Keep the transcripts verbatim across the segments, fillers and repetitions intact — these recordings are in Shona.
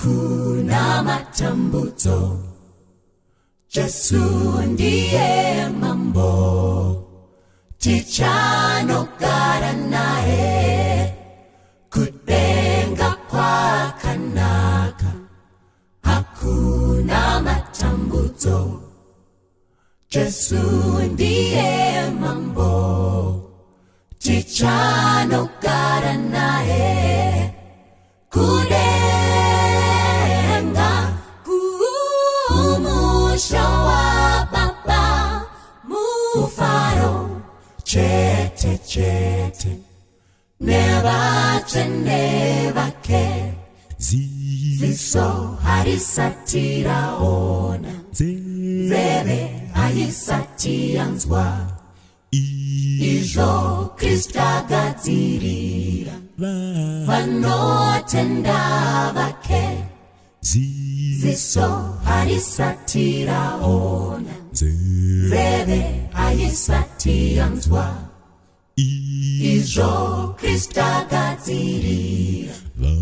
hakuna matambuto. Yesu ndiye mambo, tichano naye, kudenga kwa kanaka, hakuna matambuto. Yesu ndiye mambo, tichano naye, kudenga kumusha wa baba mufaro chete chete nevache nevake ziso harisatira ona zeve harisatianzwa ijo Krista gadzirira vanotenda vake ziso harisatira ona zeve harisatianzwa ijo Krista gadzirira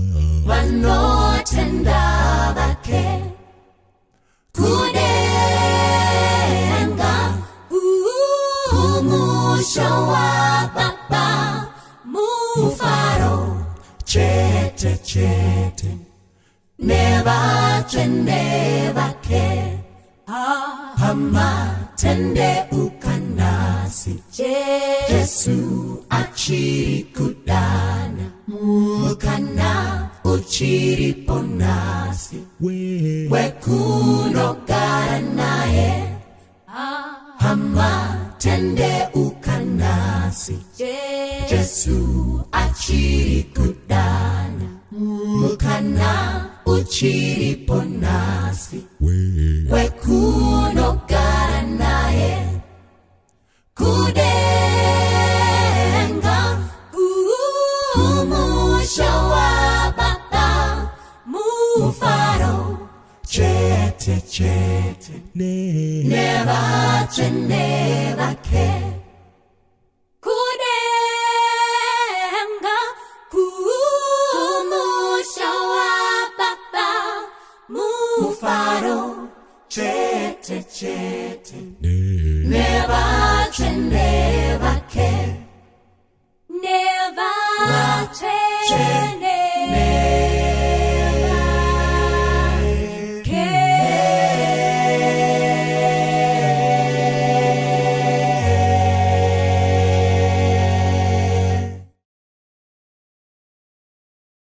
vanotenda vake kudenga kumusha wa baba mufaro chete chete nevache nevake hama tende ukanasi Yesu achiri kudana mukana uchiri ponasi wekunogara naye hama tende ukanasi Yesu achiri kudana mukana uchiri ponasi wekunogara naye kudenga kumusha wa baba mufaro chete chete nevache nevake kudenga kumusha wa baba mufaro chete chete nevache nevake